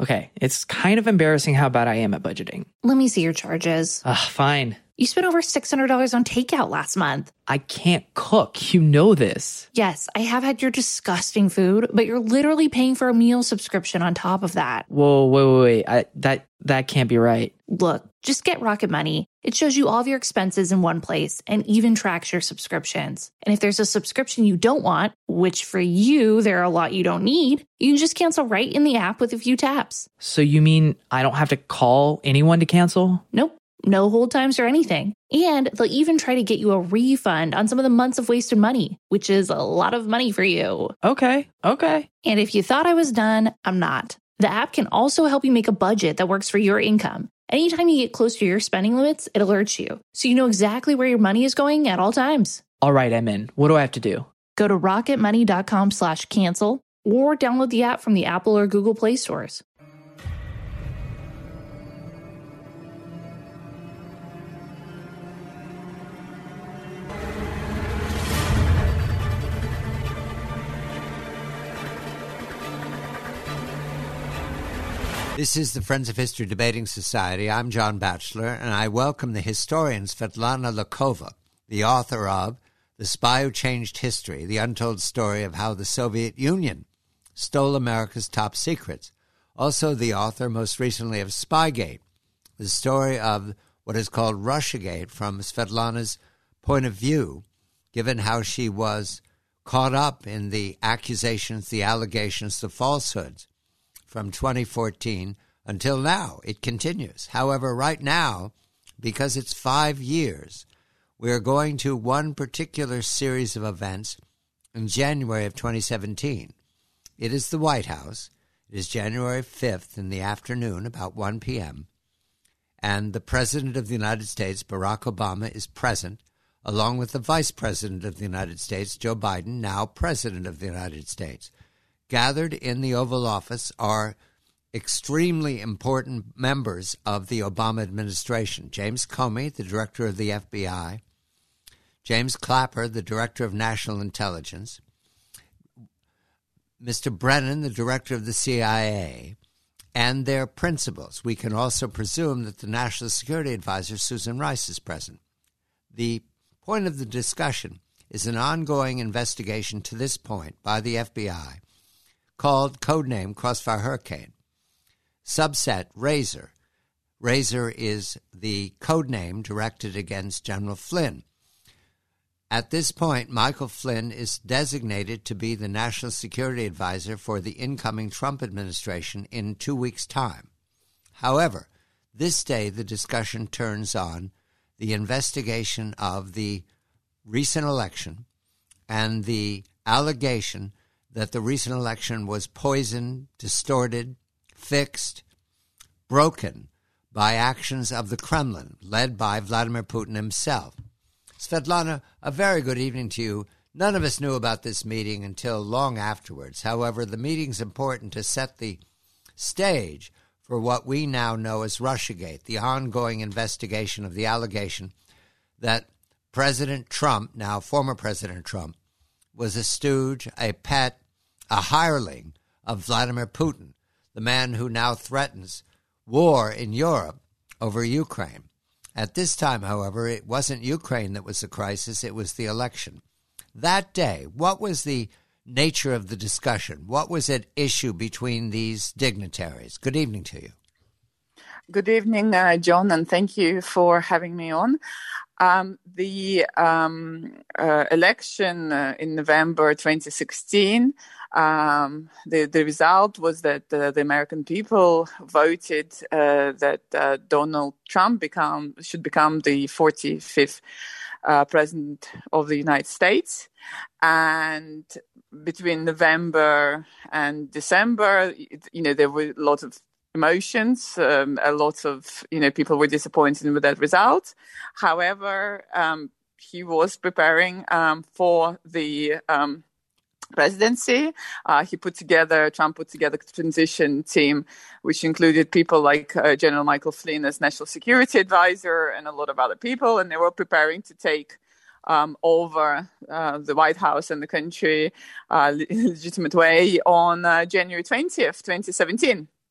Okay, it's kind of embarrassing how bad I am at budgeting. Let me see your charges. Fine. You spent over $600 on takeout last month. I can't cook. You know this. Yes, I have had your disgusting food, but you're literally paying for a meal subscription on top of that. Whoa, wait. That can't be right. Look, just get Rocket Money. It shows you all of your expenses in one place and even tracks your subscriptions. And if there's a subscription you don't want, which for you, there are a lot you don't need, you can just cancel right in the app with a few taps. So you mean I don't have to call anyone to cancel? Nope. No hold times or anything. And they'll even try to get you a refund on some of the months of wasted money, which is a lot of money for you. Okay. And if you thought I was done, I'm not. The app can also help you make a budget that works for your income. Anytime you get close to your spending limits, it alerts you, so you know exactly where your money is going at all times. All right, I'm in. What do I have to do? Go to rocketmoney.com/cancel or download the app from the Apple or Google Play stores. This is the Friends of History Debating Society. I'm John Batchelor, and I welcome the historian Svetlana Lakova, the author of The Spy Who Changed History, the untold story of how the Soviet Union stole America's top secrets. Also the author, most recently, of Spygate, the story of what is called Russiagate from Svetlana's point of view, given how she was caught up in the accusations, the allegations, the falsehoods from 2014 until now. It continues. However, right now, because it's 5 years, we are going to one particular series of events in January of 2017. It is the White House. It is January 5th in the afternoon, about 1 p.m., and the President of the United States, Barack Obama, is present, along with the Vice President of the United States, Joe Biden, now President of the United States. Gathered in the Oval Office are extremely important members of the Obama administration. James Comey, the director of the FBI, James Clapper, the director of National Intelligence, Mr. Brennan, the director of the CIA, and their principals. We can also presume that the National Security Advisor, Susan Rice, is present. The point of the discussion is an ongoing investigation to this point by the FBI called codename Crossfire Hurricane. Subset Razor. Razor is the codename directed against General Flynn. At this point, Michael Flynn is designated to be the National Security Advisor for the incoming Trump administration in 2 weeks' time. However, this day the discussion turns on the investigation of the recent election and the allegation that the recent election was poisoned, distorted, fixed, broken by actions of the Kremlin, led by Vladimir Putin himself. Svetlana, a very good evening to you. None of us knew about this meeting until long afterwards. However, the meeting's important to set the stage for what we now know as Russiagate, the ongoing investigation of the allegation that President Trump, now former President Trump, was a stooge, a pet, a hireling of Vladimir Putin, the man who now threatens war in Europe over Ukraine. At this time, however, it wasn't Ukraine that was the crisis, it was the election. That day, what was the nature of the discussion? What was at issue between these dignitaries? Good evening to you. Good evening, John, and thank you for having me on. The election in November 2016, the result was that the American people voted that Donald Trump should become the 45th president of the United States. And between November and December, there were a lot of emotions. A lot of people were disappointed with that result. However, he was preparing for the presidency. Trump put together a transition team, which included people like General Michael Flynn as National Security Advisor and a lot of other people, and they were preparing to take over the White House and the country in a legitimate way on January 20th, 2017.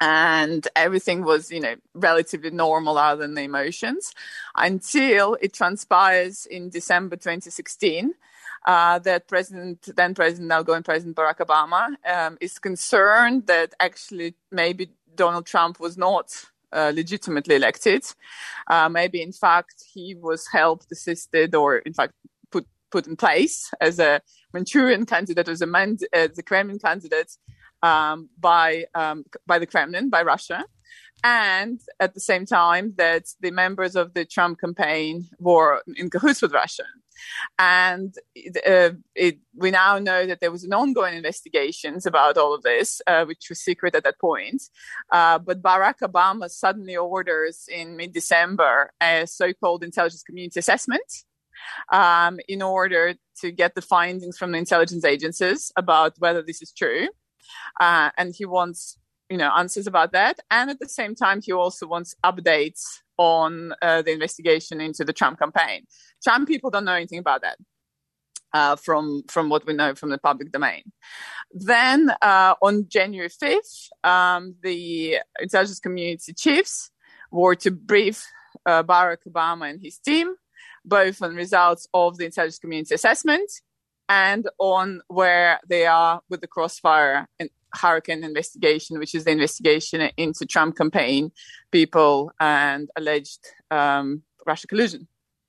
and everything was, relatively normal other than the emotions, until it transpires in December 2016 that then President, outgoing President Barack Obama, is concerned that actually maybe Donald Trump was not legitimately elected. Maybe, in fact, he was helped, assisted, or in fact put in place as a Manchurian candidate, as the Kremlin candidate by the Kremlin, by Russia. And at the same time that the members of the Trump campaign were in cahoots with Russia. And we now know that there was an ongoing investigations about all of this, which was secret at that point. But Barack Obama suddenly orders in mid-December a so-called intelligence community assessment in order to get the findings from the intelligence agencies about whether this is true. And he wants answers about that. And at the same time, he also wants updates on the investigation into the Trump campaign. Trump people don't know anything about that from what we know from the public domain. Then on January 5th, the intelligence community chiefs were to brief Barack Obama and his team, both on results of the intelligence community assessment and on where they are with the Crossfire and Hurricane investigation, which is the investigation into Trump campaign people and alleged Russia collusion.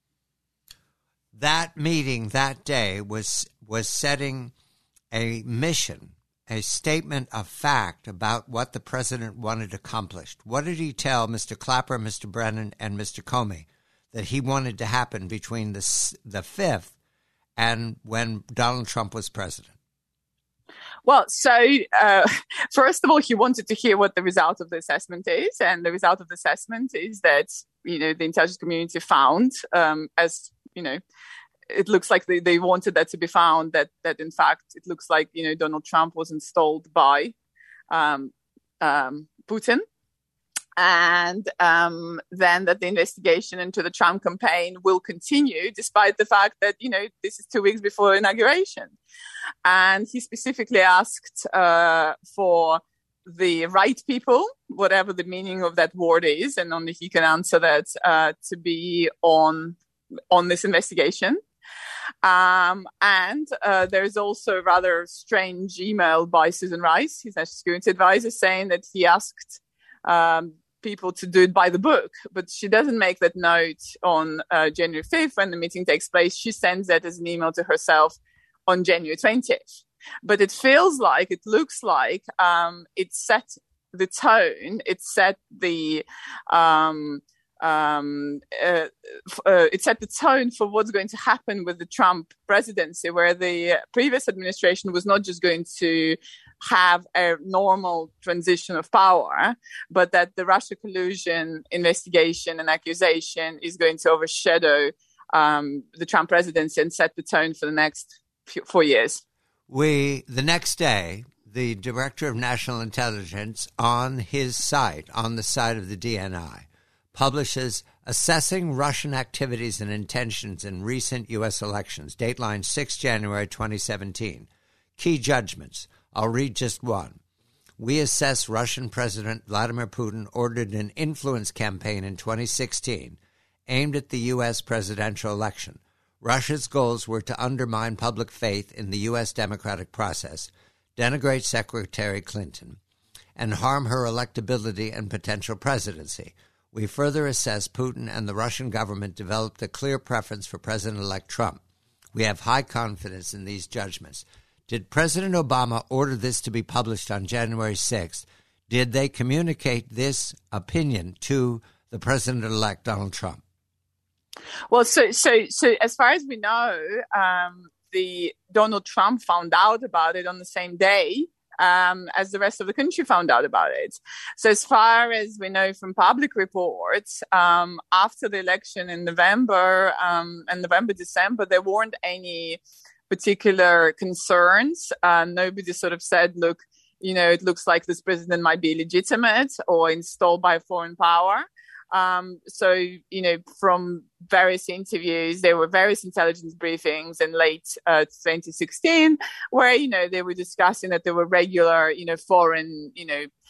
That meeting that day was setting a mission, a statement of fact about what the president wanted accomplished. What did he tell Mr. Clapper, Mr. Brennan, and Mr. Comey that he wanted to happen between the 5th and when Donald Trump was president? Well, so first of all, he wanted to hear what the result of the assessment is. And the result of the assessment is that, the intelligence community found, it looks like they wanted that to be found, that in fact, it looks like, Donald Trump was installed by Putin. And then that the investigation into the Trump campaign will continue, despite the fact that, this is 2 weeks before inauguration. And he specifically asked for the right people, whatever the meaning of that word is, and only he can answer that, to be on this investigation. And there's also a rather strange email by Susan Rice, his national security advisor, saying that he asked people to do it by the book, but she doesn't make that note on January 5th when the meeting takes place. She sends that as an email to herself on January 20th. But it looks like it set the tone, it set the tone for what's going to happen with the Trump presidency, where the previous administration was not just going to have a normal transition of power, but that the Russia collusion investigation and accusation is going to overshadow the Trump presidency and set the tone for the next 4 years. The next day, the Director of National Intelligence on his site, on the site of the DNI, publishes Assessing Russian Activities and Intentions in Recent U.S. Elections, dateline 6 January 2017. Key judgments. I'll read just one. We assess Russian President Vladimir Putin ordered an influence campaign in 2016 aimed at the U.S. presidential election. Russia's goals were to undermine public faith in the U.S. democratic process, denigrate Secretary Clinton, and harm her electability and potential presidency. We further assess Putin and the Russian government developed a clear preference for President-elect Trump. We have high confidence in these judgments. Did President Obama order this to be published on January 6th? Did they communicate this opinion to the President-elect Donald Trump? Well, so as far as we know, the Donald Trump found out about it on the same day as the rest of the country found out about it. So as far as we know from public reports, after the election in November and December, there weren't any particular concerns. Nobody sort of said, look, it looks like this president might be illegitimate or installed by a foreign power. So, from various interviews, there were various intelligence briefings in late 2016 where, they were discussing that there were regular, foreign,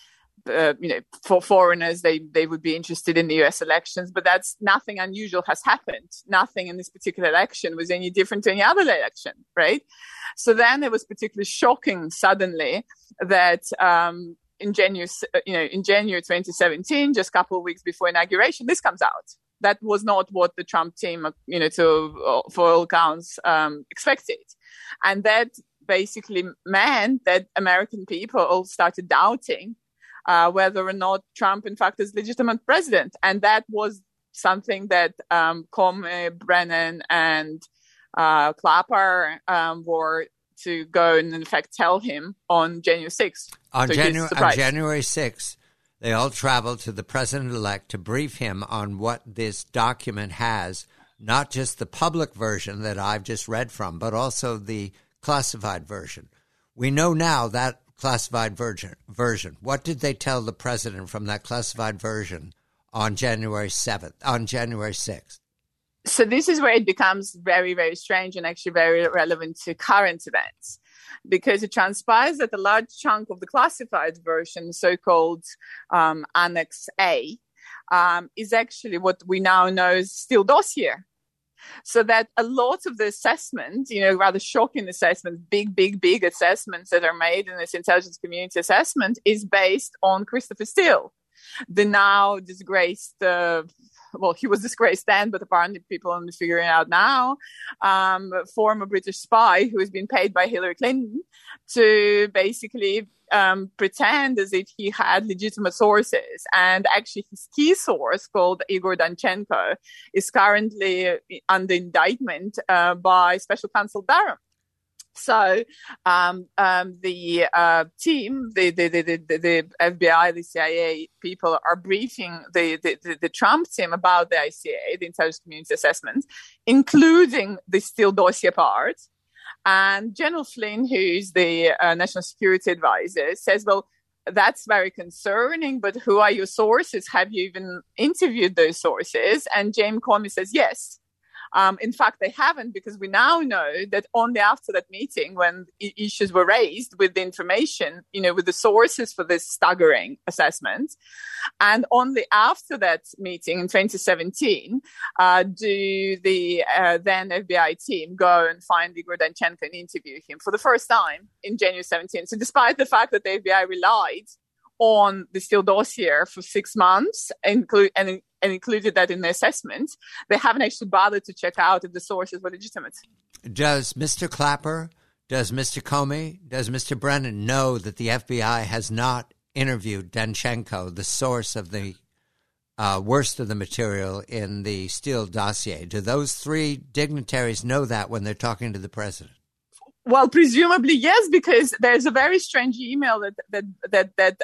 for foreigners, they would be interested in the U.S. elections, but that's nothing unusual has happened. Nothing in this particular election was any different to any other election, right? So then it was particularly shocking suddenly that in January 2017, just a couple of weeks before inauguration, this comes out. That was not what the Trump team, for all counts, expected, and that basically meant that American people all started doubting whether or not Trump, in fact, is legitimate president. And that was something that Comey, Brennan, and Clapper were to go and, in fact, tell him on January 6th. On January 6th, they all traveled to the president-elect to brief him on what this document has, not just the public version that I've just read from, but also the classified version. We know now that classified version. What did they tell the president from that classified version on January 6th? So this is where it becomes very, very strange and actually very relevant to current events, because it transpires that a large chunk of the classified version, so-called Annex A, is actually what we now know is Steele dossier. So that a lot of the assessments, rather shocking assessments, big assessments that are made in this intelligence community assessment is based on Christopher Steele, the now disgraced, he was disgraced then, but apparently people are figuring out now, former British spy who has been paid by Hillary Clinton to basically pretend as if he had legitimate sources. And actually his key source, called Igor Danchenko, is currently under indictment by Special Counsel Barron. So the team, the FBI, the CIA people are briefing the Trump team about the ICA, the Intelligence Community Assessment, including the Steele dossier part. And General Flynn, who's the National Security Advisor, says, well, that's very concerning, but who are your sources? Have you even interviewed those sources? And James Comey says, yes. In fact, they haven't, because we now know that only after that meeting, when issues were raised with the information, with the sources for this staggering assessment, and only after that meeting in 2017, do the then FBI team go and find Igor Danchenko and interview him for the first time in January 17. So despite the fact that the FBI relied on the Steele dossier for 6 months and included that in the assessment, they haven't actually bothered to check out if the sources were legitimate. Does Mr. Clapper, does Mr. Comey, does Mr. Brennan know that the FBI has not interviewed Danchenko, the source of the worst of the material in the Steele dossier? Do those three dignitaries know that when they're talking to the president? Well, presumably yes, because there's a very strange email that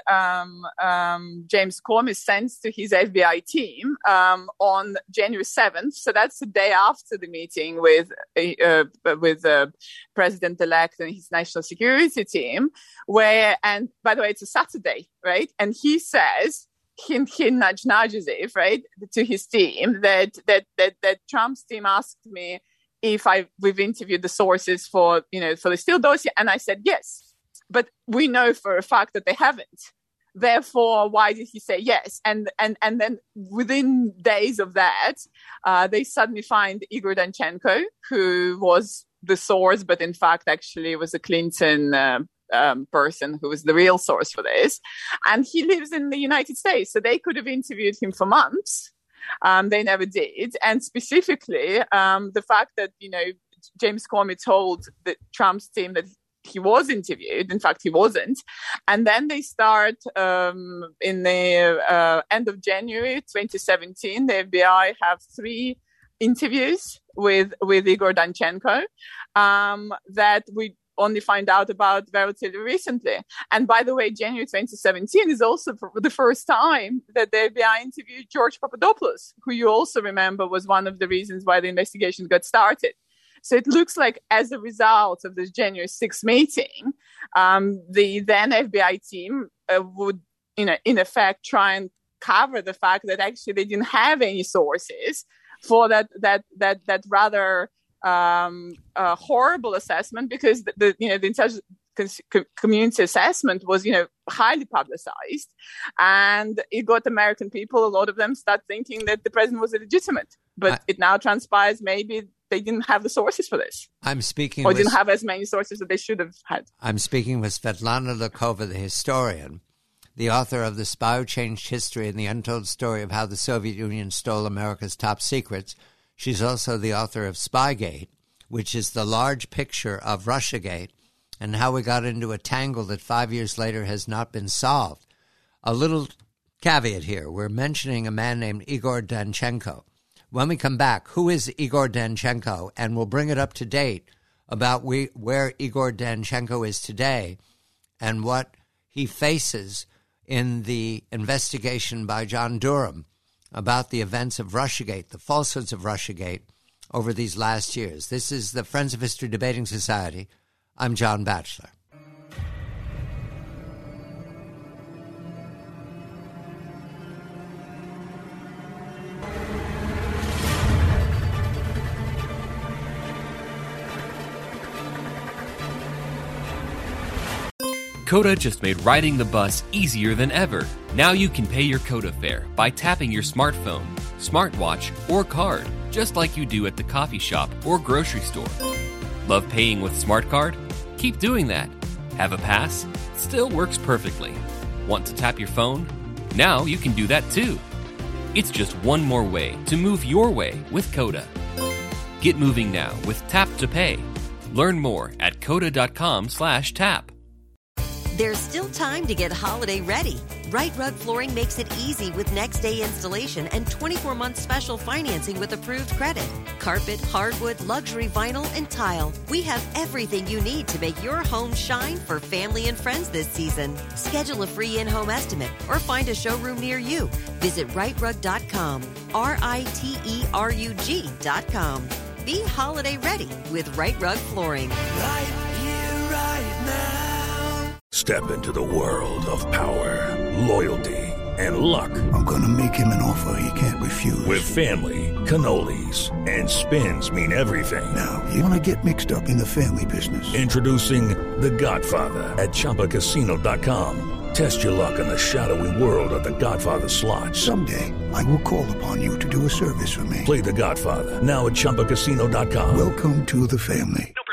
James Comey sends to his FBI team on January 7th. So that's the day after the meeting with President-elect and his national security team. And by the way, it's a Saturday, right? And he says, he nudges it, right, to his team that Trump's team asked me if we've interviewed the sources for the Steele dossier, and I said yes, but we know for a fact that they haven't. Therefore, why did he say yes? And then within days of that, they suddenly find Igor Danchenko, who was the source, but in fact actually was a Clinton person who was the real source for this, and he lives in the United States, so they could have interviewed him for months. They never did. And specifically, the fact that, James Comey told the Trump's team that he was interviewed. In fact, he wasn't. And then they start in the end of January 2017, the FBI have 3 interviews with Igor Danchenko that we only find out about relatively recently. And by the way, January 2017 is also the first time that the FBI interviewed George Papadopoulos, who you also remember was one of the reasons why the investigation got started. So it looks like as a result of this January 6th meeting, the then FBI team would, in effect, try and cover the fact that actually they didn't have any sources for that rather horrible assessment, because the intelligence community assessment was, highly publicized, and it got American people, a lot of them, start thinking that the president was illegitimate. But it now transpires maybe they didn't have the sources for this. Didn't have as many sources that they should have had. I'm speaking with Svetlana Lukova, the historian, the author of The Spy Who Changed History and the Untold Story of How the Soviet Union Stole America's Top Secrets. She's also the author of Spygate, which is the large picture of Russiagate and how we got into a tangle that 5 years later has not been solved. A little caveat here. We're mentioning a man named Igor Danchenko. When we come back, who is Igor Danchenko? And we'll bring it up to date about where Igor Danchenko is today and what he faces in the investigation by John Durham about the events of Russiagate, the falsehoods of Russiagate over these last years. This is the Friends of History Debating Society. I'm John Batchelor. Coda just made riding the bus easier than ever. Now you can pay your Coda fare by tapping your smartphone, smartwatch, or card, just like you do at the coffee shop or grocery store. Love paying with SmartCard? Keep doing that. Have a pass? Still works perfectly. Want to tap your phone? Now you can do that too. It's just one more way to move your way with Coda. Get moving now with Tap to Pay. Learn more at coda.com/tap. There's still time to get holiday ready. Right Rug Flooring makes it easy with next day installation and 24-month special financing with approved credit. Carpet, hardwood, luxury vinyl, and tile. We have everything you need to make your home shine for family and friends this season. Schedule a free in-home estimate or find a showroom near you. Visit rightrug.com, RITERUG.com. Be holiday ready with Right Rug Flooring. Right here, right now. Step into the world of power, loyalty, and luck. I'm going to make him an offer he can't refuse. With family, cannolis, and spins mean everything. Now, you want to get mixed up in the family business. Introducing The Godfather at ChumbaCasino.com. Test your luck in the shadowy world of The Godfather slot. Someday, I will call upon you to do a service for me. Play The Godfather now at ChumbaCasino.com. Welcome to the family. No